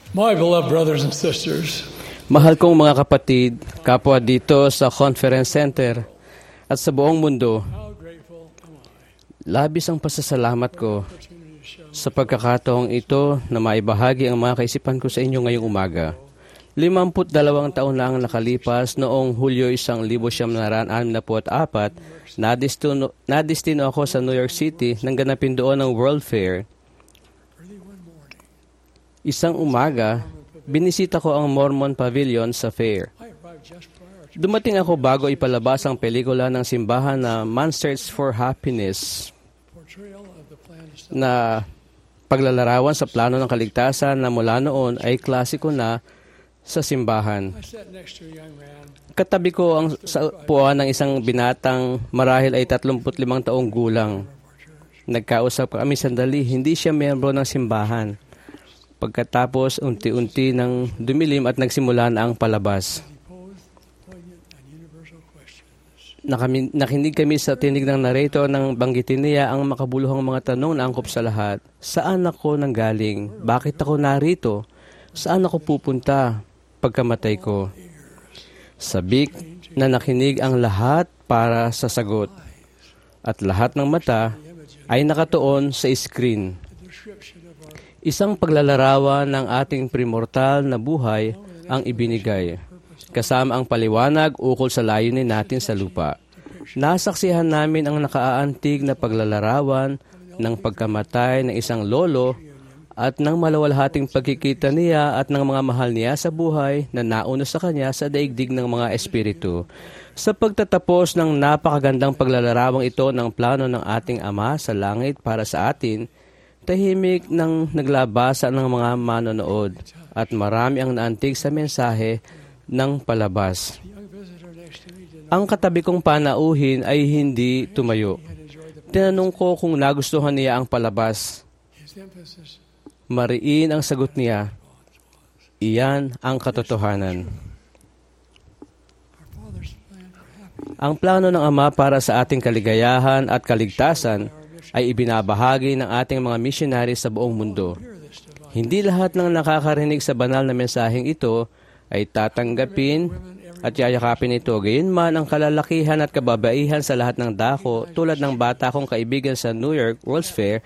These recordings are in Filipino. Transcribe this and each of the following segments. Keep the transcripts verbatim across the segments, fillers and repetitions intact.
My beloved brothers and sisters, Mahal kong mga kapatid, kapwa dito sa Conference Center at sa buong mundo, how grateful am I labis ang pasasalamat ko opportunity to show sa pagkakataong ito na maibahagi ang mga kaisipan ko sa inyo ngayong umaga. Limamput dalawang taon na ang nakalipas noong Hulyo isang libo siyam na anim na pu't apat, nadistino, nadistino ako sa New York City nang ganapin doon ang World Fair. early one morning. Isang umaga, binisita ko ang Mormon Pavilion sa fair. I arrived just prior to Dumating ako bago ipalabas ang pelikula ng simbahan na Man Search for Happiness portrayal of the plan to stop. na paglalarawan sa plano ng kaligtasan na mula noon ay klasiko na sa simbahan. I sat next to a young man. Katabi ko ang sa upuan ng isang binatang marahil ay tatlumput limang taong gulang. Nagkausap kami sandali, hindi siya miyembro ng simbahan. Pagkatapos, unti-unti nang dumilim at nagsimula na ang palabas. He posed poignant and universal questions. Nakami, nakinig kami sa tinig ng narrator nang banggitin niya ang makabuluhang mga tanong na angkop sa lahat. Saan ako nanggaling? Bakit ako narito? Saan ako pupunta pagkamatay ko? Sabik na nakinig ang lahat para sa sagot. At lahat ng mata ay nakatuon sa screen. The description of our Isang paglalarawan ng ating primortal na buhay ang ibinigay, kasama ang paliwanag ukol sa layunin natin sa lupa. Nasaksihan namin ang nakaaantig na paglalarawan ng pagkamatay ng isang lolo at ng malawalhating pagkikita niya at ng mga mahal niya sa buhay na nauna sa kanya sa daigdig ng mga espiritu. Sa pagtatapos ng napakagandang paglalarawang ito ng plano ng ating Ama sa langit para sa atin, tahimik nang naglabasa ng mga manonood at marami ang naantig sa mensahe ng palabas. the young visitor next to me did not Ang katabi kong panauhin ay hindi tumayo. had enjoyed the Tinanong ko kung nagustuhan niya ang palabas. his emphasis. Mariin ang sagot niya, iyan ang katotohanan. Our Father's plan for happiness. Ang plano ng Ama para sa ating kaligayahan at kaligtasan ay ibinabahagi ng ating mga missionary sa buong mundo. Hear this divine. Hindi lahat ng nakakarinig sa banal na mensaheng ito ay tatanggapin at yayakapin ito. Gayunman ang kalalakihan at kababaihan sa lahat ng dako tulad ng bata kong kaibigan sa New York World's Fair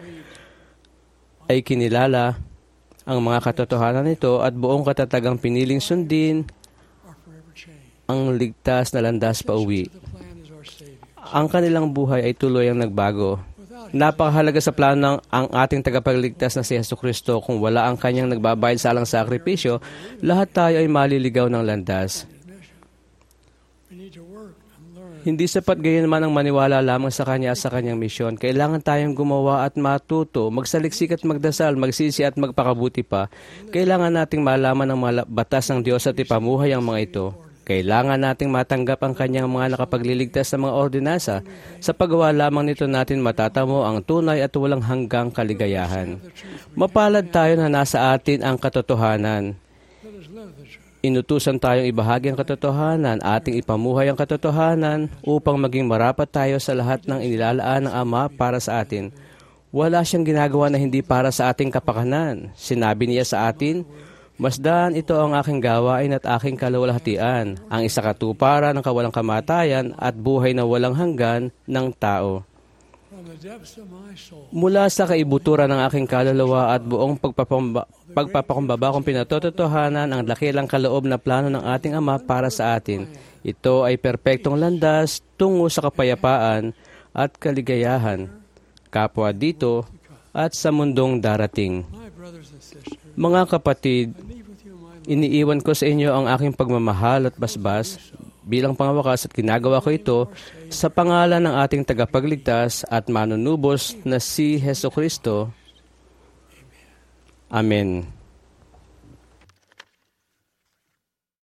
ay kinilala ang mga katotohanan nito at buong katatagang piniling sundin Our forever change. ang ligtas na landas pa uwi. The plan is our Savior. Ang kanilang buhay ay tuloy ang nagbago. Without Napakahalaga sa plano ng ang ating tagapagligtas na si Jesucristo. Kung wala ang kanyang nagbabayad sa alang sakripisyo, lahat tayo ay maliligaw ng landas. His mission, we need to work and learn. Hindi sapat gayon man ang maniwala lamang sa Kanya at sa Kanyang misyon. Kailangan tayong gumawa at matuto, magsaliksik at magdasal, magsisi at magpakabuti pa. Kailangan nating malaman ang mga batas ng Diyos at ipamuhay ang mga ito. Kailangan nating matanggap ang Kanyang mga nakapagliligtas sa mga ordinansa. Sa paggawa lamang nito natin matatamo ang tunay at walang hanggang kaligayahan. Mapalad tayo na nasa atin ang katotohanan. Let us live the truth. Inutusan tayong ibahagi ang katotohanan, ating ipamuhay ang katotohanan upang maging marapat tayo sa lahat ng inilalaan ng Ama para sa atin. Wala siyang ginagawa na hindi para sa ating kapakanan. Sinabi niya sa atin, masdaan ito ang aking gawain at aking kaluwalhatian, ang isakatuparan ng kawalang kamatayan at buhay na walang hanggan ng tao. From the depths of my soul, Mula sa kaibuturan ng aking kaluluwa at buong pagpapamba, pagpapakumbaba kong pinatotohanan ang dakilang kaloob na plano ng ating Ama para sa atin. Ito ay perpektong landas tungo sa kapayapaan at kaligayahan, kapwa dito at sa mundong darating. my brothers and sisters, Mga kapatid, I leave with you my iniiwan ko sa inyo ang aking pagmamahal at basbas. Bilang pangwakas at ginagawa ko ito sa pangalan ng ating tagapagligtas at manunubos na si Jesucristo. Amen.